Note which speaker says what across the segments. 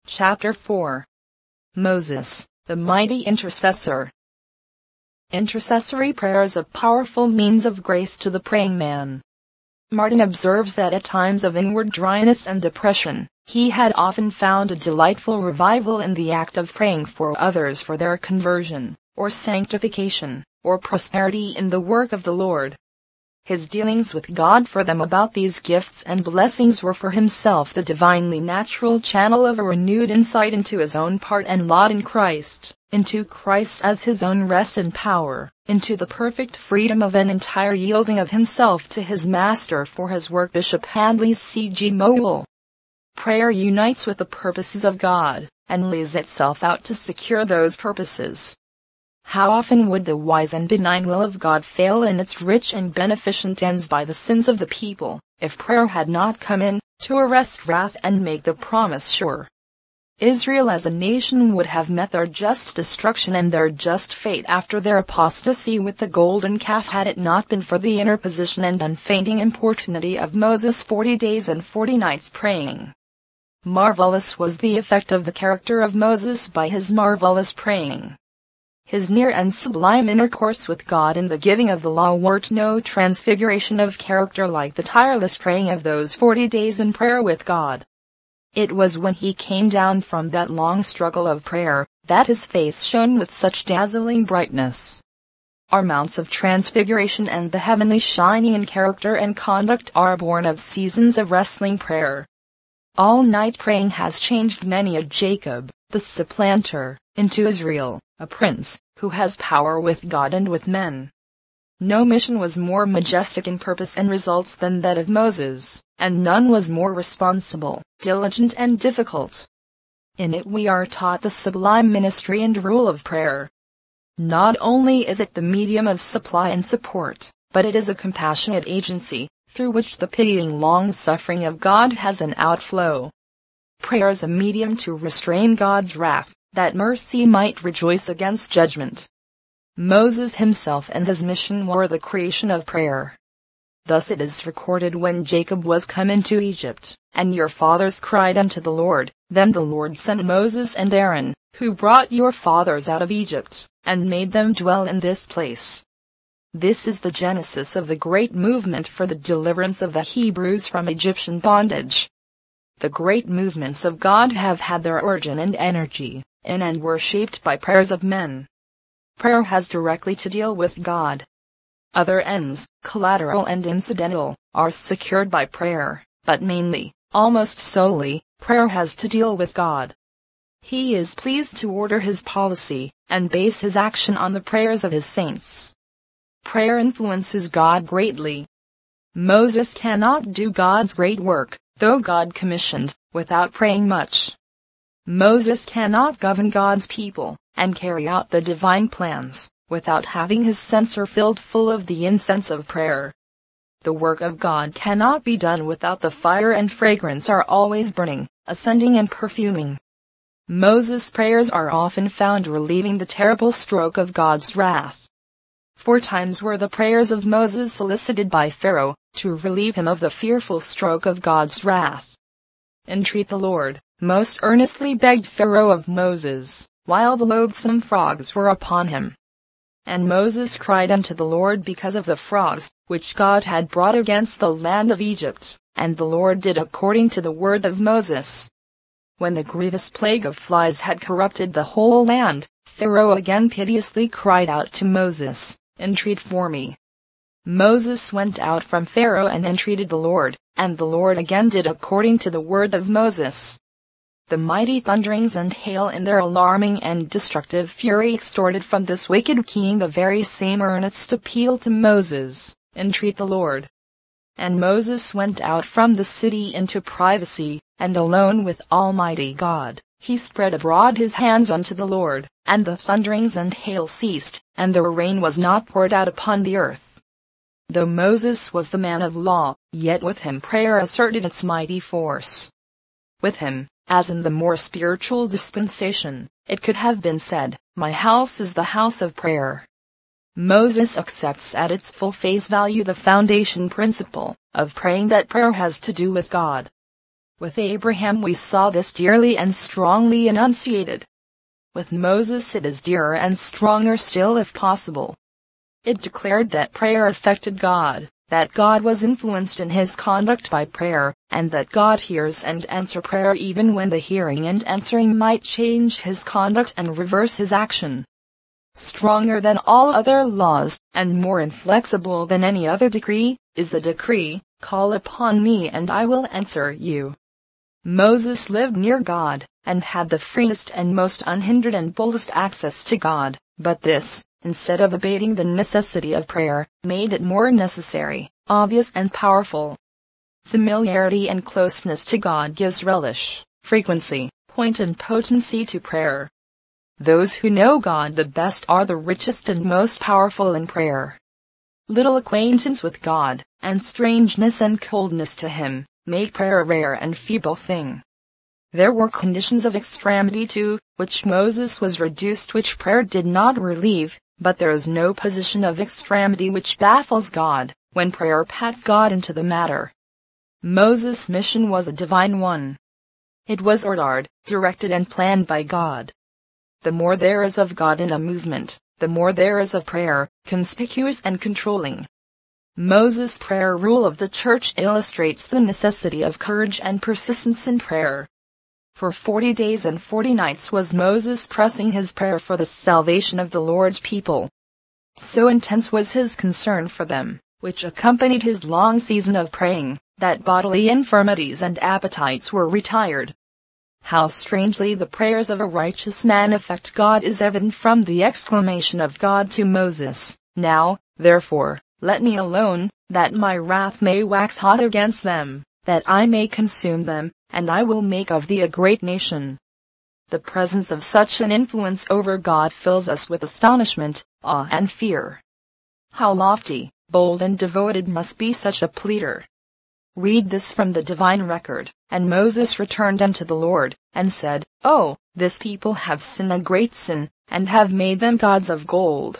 Speaker 1: Chapter 4. Moses, the mighty intercessor. Intercessory prayer is a powerful means of grace to the praying man. Martin observes that at times of inward dryness and depression, he had often found a delightful revival in the act of praying for others for their conversion, or sanctification, or prosperity in the work of the Lord. His dealings with God for them about these gifts and blessings were for himself the divinely natural channel of a renewed insight into his own part and lot in Christ, into Christ as his own rest and power, into the perfect freedom of an entire yielding of himself to his Master for his work. Bishop Handley C.G. Mowell. Prayer unites with the purposes of God, and lays itself out to secure those purposes. How often would the wise and benign will of God fail in its rich and beneficent ends by the sins of the people, if prayer had not come in, to arrest wrath and make the promise sure. Israel as a nation would have met their just destruction and their just fate after their apostasy with the golden calf had it not been for the interposition and unfainting importunity of Moses 40 days and 40 nights praying. Marvelous was the effect of the character of Moses by his marvelous praying. His near and sublime intercourse with God in the giving of the law worked no transfiguration of character like the tireless praying of those 40 days in prayer with God. It was when he came down from that long struggle of prayer, that his face shone with such dazzling brightness. Our mounts of transfiguration and the heavenly shining in character and conduct are born of seasons of wrestling prayer. All-night praying has changed many a Jacob, the supplanter, into Israel, a prince, who has power with God and with men. No mission was more majestic in purpose and results than that of Moses, and none was more responsible, diligent and difficult. In it we are taught the sublime ministry and rule of prayer. Not only is it the medium of supply and support, but it is a compassionate agency, through which the pitying long-suffering of God has an outflow. Prayer is a medium to restrain God's wrath, that mercy might rejoice against judgment. Moses himself and his mission were the creation of prayer. Thus it is recorded when Jacob was come into Egypt, and your fathers cried unto the Lord, then the Lord sent Moses and Aaron, who brought your fathers out of Egypt, and made them dwell in this place. This is the genesis of the great movement for the deliverance of the Hebrews from Egyptian bondage. The great movements of God have had their origin and energy in and were shaped by prayers of men. Prayer has directly to deal with God. Other ends, collateral and incidental, are secured by prayer, but mainly, almost solely, prayer has to deal with God. He is pleased to order his policy, and base his action on the prayers of his saints. Prayer influences God greatly. Moses cannot do God's great work, though God commissioned, without praying much. Moses cannot govern God's people, and carry out the divine plans, without having his censer filled full of the incense of prayer. The work of God cannot be done without the fire and fragrance are always burning, ascending and perfuming. Moses' prayers are often found relieving the terrible stroke of God's wrath. 4 times were the prayers of Moses solicited by Pharaoh, to relieve him of the fearful stroke of God's wrath. Entreat the Lord, most earnestly begged Pharaoh of Moses, while the loathsome frogs were upon him. And Moses cried unto the Lord because of the frogs, which God had brought against the land of Egypt, and the Lord did according to the word of Moses. When the grievous plague of flies had corrupted the whole land, Pharaoh again piteously cried out to Moses, Entreat for me. Moses went out from Pharaoh and entreated the Lord, and the Lord again did according to the word of Moses. The mighty thunderings and hail in their alarming and destructive fury extorted from this wicked king the very same earnest appeal to Moses, Entreat the Lord. And Moses went out from the city into privacy, and alone with Almighty God, he spread abroad his hands unto the Lord, and the thunderings and hail ceased, and the rain was not poured out upon the earth. Though Moses was the man of law, yet with him prayer asserted its mighty force. With him, as in the more spiritual dispensation, it could have been said, My house is the house of prayer. Moses accepts at its full face value the foundation principle of praying, that prayer has to do with God. With Abraham we saw this dearly and strongly enunciated. With Moses it is dearer and stronger still if possible. It declared that prayer affected God, that God was influenced in his conduct by prayer, and that God hears and answers prayer even when the hearing and answering might change his conduct and reverse his action. Stronger than all other laws, and more inflexible than any other decree, is the decree, "Call upon me and I will answer you." Moses lived near God, and had the freest and most unhindered and boldest access to God, but this, instead of abating the necessity of prayer, made it more necessary, obvious and powerful. Familiarity and closeness to God gives relish, frequency, point and potency to prayer. Those who know God the best are the richest and most powerful in prayer. Little acquaintance with God, and strangeness and coldness to him, make prayer a rare and feeble thing. There were conditions of extremity to which Moses was reduced which prayer did not relieve, but there is no position of extremity which baffles God, when prayer pats God into the matter. Moses' mission was a divine one. It was ordered, directed and planned by God. The more there is of God in a movement, the more there is of prayer, conspicuous and controlling. Moses' prayer rule of the church illustrates the necessity of courage and persistence in prayer. For 40 days and 40 nights was Moses pressing his prayer for the salvation of the Lord's people. So intense was his concern for them, which accompanied his long season of praying, that bodily infirmities and appetites were retired. How strangely the prayers of a righteous man affect God is evident from the exclamation of God to Moses, "Now, therefore, let me alone, that my wrath may wax hot against them, that I may consume them, and I will make of thee a great nation." The presence of such an influence over God fills us with astonishment, awe and fear. How lofty, bold and devoted must be such a pleader. Read this from the divine record. "And Moses returned unto the Lord, and said, Oh, this people have sinned a great sin, and have made them gods of gold.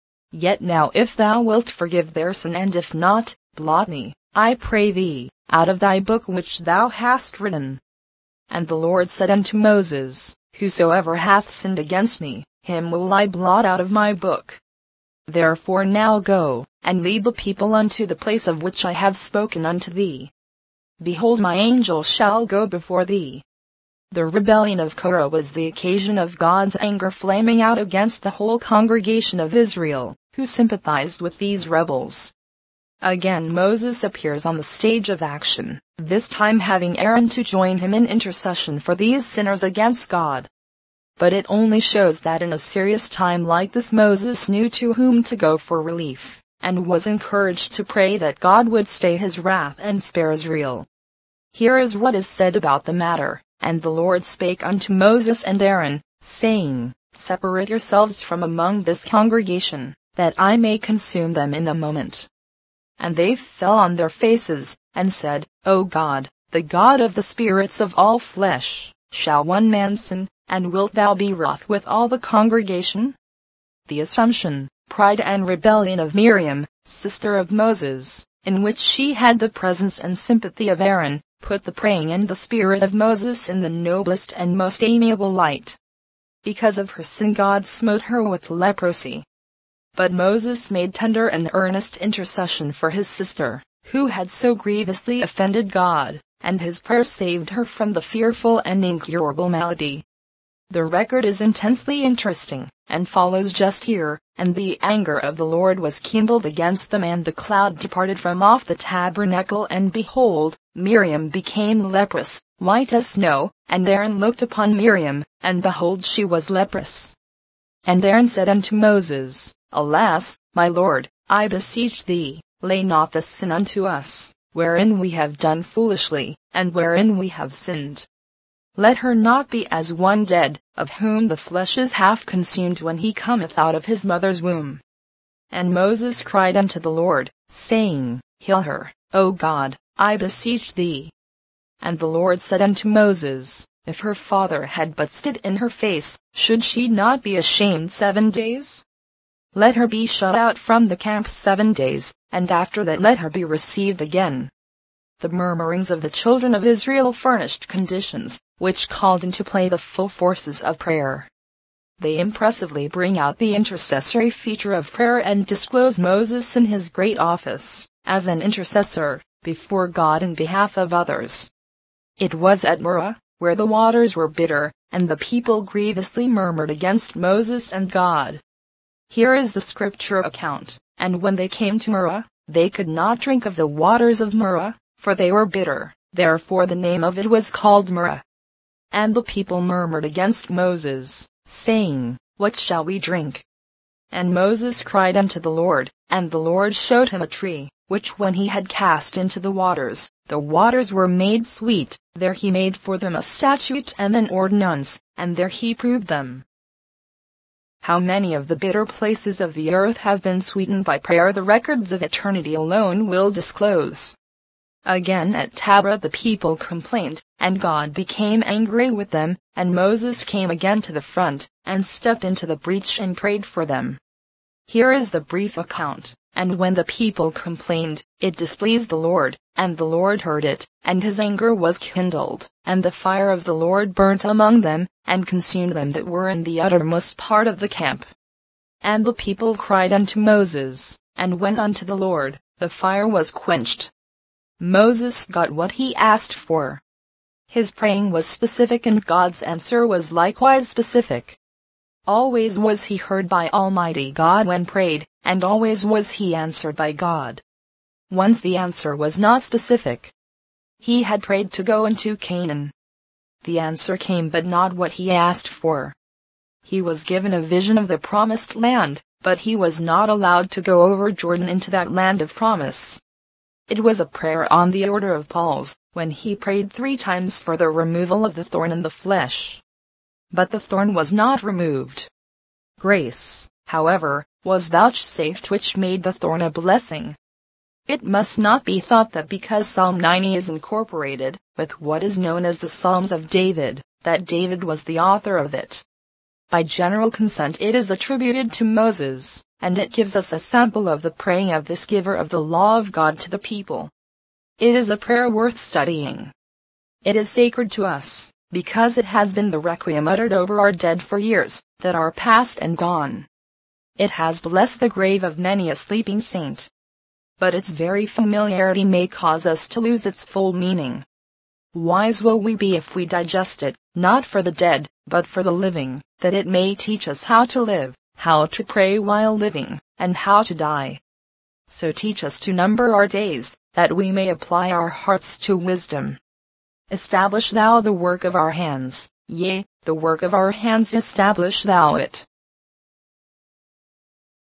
Speaker 1: Yet now if thou wilt forgive their sin, and if not, blot me, I pray thee, out of thy book which thou hast written." And the Lord said unto Moses, "Whosoever hath sinned against me, him will I blot out of my book. Therefore now go, and lead the people unto the place of which I have spoken unto thee. Behold, my angel shall go before thee." The rebellion of Korah was the occasion of God's anger flaming out against the whole congregation of Israel, who sympathized with these rebels. Again Moses appears on the stage of action, this time having Aaron to join him in intercession for these sinners against God. But it only shows that in a serious time like this Moses knew to whom to go for relief, and was encouraged to pray that God would stay his wrath and spare Israel. Here is what is said about the matter. "And the Lord spake unto Moses and Aaron, saying, Separate yourselves from among this congregation, that I may consume them in a moment. And they fell on their faces, and said, O God, the God of the spirits of all flesh, shall one man sin, and wilt thou be wroth with all the congregation?" The assumption, pride and rebellion of Miriam, sister of Moses, in which she had the presence and sympathy of Aaron, put the praying and the spirit of Moses in the noblest and most amiable light. Because of her sin God smote her with leprosy. But Moses made tender and earnest intercession for his sister, who had so grievously offended God, and his prayer saved her from the fearful and incurable malady. The record is intensely interesting, and follows just here, "And the anger of the Lord was kindled against them, and the cloud departed from off the tabernacle, and behold, Miriam became leprous, white as snow, and Aaron looked upon Miriam, and behold she was leprous. And Aaron said unto Moses, Alas, my Lord, I beseech thee, lay not this sin unto us, wherein we have done foolishly, and wherein we have sinned. Let her not be as one dead, of whom the flesh is half consumed when he cometh out of his mother's womb." And Moses cried unto the Lord, saying, Heal her, O God, I beseech thee. And the Lord said unto Moses, If her father had but spit in her face, should she not be ashamed 7 days? Let her be shut out from the camp 7 days, and after that let her be received again. the murmurings of the children of Israel furnished conditions, which called into play the full forces of prayer. They impressively bring out the intercessory feature of prayer and disclose Moses in his great office, as an intercessor, before God in behalf of others. It was at Merah, where the waters were bitter, and the people grievously murmured against Moses and God. Here is the scripture account, and when they came to Merah, they could not drink of the waters of Merah, for they were bitter, therefore the name of it was called Merah. And the people murmured against Moses, saying, What shall we drink? And Moses cried unto the Lord, and the Lord showed him a tree, which when he had cast into the waters were made sweet. There he made for them a statute and an ordinance, and there he proved them. How many of the bitter places of the earth have been sweetened by prayer, the records of eternity alone will disclose. Again at Taberah the people complained, and God became angry with them, and Moses came again to the front, and stepped into the breach and prayed for them. Here is the brief account. And when the people complained, it displeased the Lord, and the Lord heard it, and his anger was kindled, and the fire of the Lord burnt among them, and consumed them that were in the uttermost part of the camp. And the people cried unto Moses, and went unto the Lord, the fire was quenched. Moses got what he asked for. His praying was specific and God's answer was likewise specific. Always was he heard by Almighty God when prayed, and always was he answered by God. Once the answer was not specific. He had prayed to go into Canaan. The answer came but not what he asked for. He was given a vision of the promised land, but he was not allowed to go over Jordan into that land of promise. It was a prayer on the order of Paul's, when he prayed 3 times for the removal of the thorn in the flesh. But the thorn was not removed. Grace, however, was vouchsafed which made the thorn a blessing. It must not be thought that because Psalm 90 is incorporated with what is known as the Psalms of David, that David was the author of it. By general consent it is attributed to Moses, and it gives us a sample of the praying of this giver of the law of God to the people. It is a prayer worth studying. It is sacred to us, because it has been the requiem uttered over our dead for years that are past and gone. It has blessed the grave of many a sleeping saint. But its very familiarity may cause us to lose its full meaning. Wise will we be if we digest it, not for the dead, but for the living, that it may teach us how to live, how to pray while living, and how to die. So teach us to number our days, that we may apply our hearts to wisdom. Establish thou the work of our hands, yea, the work of our hands establish thou it.